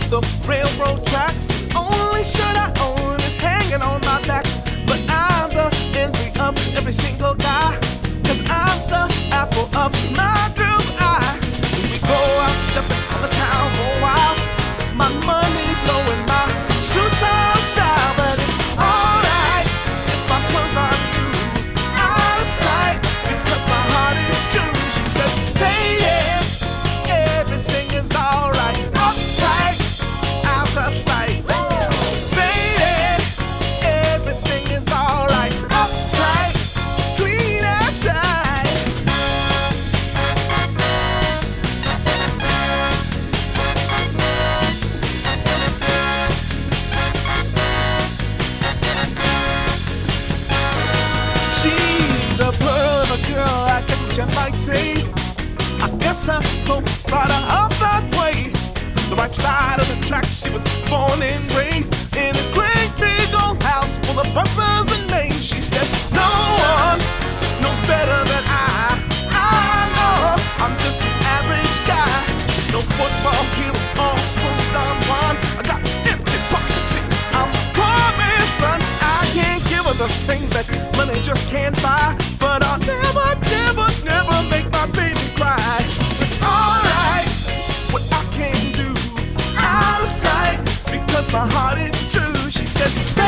the railroad tracks. Only shirt I own is hanging on my back. But I'm the envy of every single guy, 'cause I'm the apple of my girl's eye. When we go out stepping on the town for a while, my money's low and my shoes on style. But it's alright if my clothes are new, out of sight, because my heart is true. She says, lady, everything is alright, uptight, out of sight. Lady, everything is alright, uptight, clean outside. She's a pearl of a girl, I guess what you might say. I guess her folks brought her up that way. The right side of the tracks, she was born and raised in a great big old house full of butlers and maids. She says, no one knows better than I know I'm just an average guy. No football hero, all smooth on one. I got empty pockets, see, I'm a poor man's son. I can't give her the things that money just can't buy, but I'll never, never, never make my baby cry. It's alright what I can do, out of sight, because my heart is true. She says,